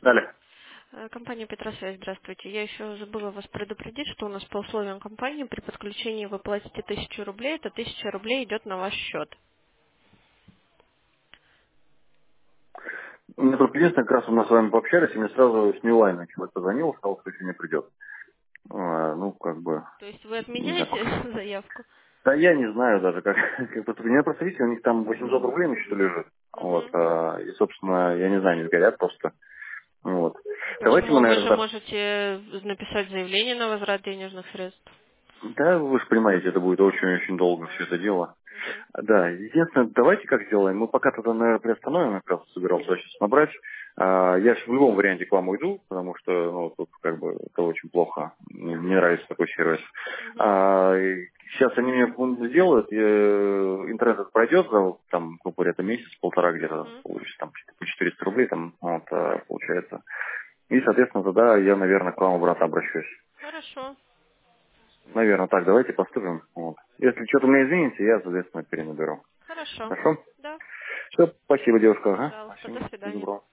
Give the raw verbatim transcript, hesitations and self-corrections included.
Далее. Э, Компания Петросвязь, здравствуйте. Я еще забыла вас предупредить, что у нас по условиям компании при подключении вы платите тысячу рублей, это тысяча рублей идет на ваш счет. Мне только единственное, как раз мы с вами пообщались, и мне сразу с Нилайна человек позвонил, сказал, что еще не придет. А, ну, как бы, То есть вы не знаю. отменяете заявку? Да я не знаю даже, как, как просто, меня просто видите, у них там восемьсот рублей на счету лежит. Вот, Мгм. а, и, собственно, я не знаю, они сгорят просто. Вот. Давайте мы, Почему? Вы же наверное, можете написать заявление на возврат денежных средств. да, вы же понимаете, это будет очень-очень долго все это дело. Мгм. Да, единственное, давайте как сделаем. Мы пока тогда, наверное, приостановим, я как раз собирался сейчас набрать. А, я же в любом варианте к вам уйду, потому что ну, тут как бы это очень плохо. Мне не нравится такой сервис. Мгм. А, и сейчас они мне м, сделают, э, интернет этот пройдет за там, ну, где-то месяц, полтора где-то, Мгм. получится там по четыреста рублей там, вот, а, получается. И, соответственно, тогда я, наверное, к вам обратно обращусь. Хорошо. Наверное, так, давайте поступим. Вот. Если что-то у меня изменится, я, соответственно, перенаберу. Хорошо. Хорошо? Да. Все, спасибо, девушка. Ага. Пожалуйста. Спасибо. До Всего свидания. доброго.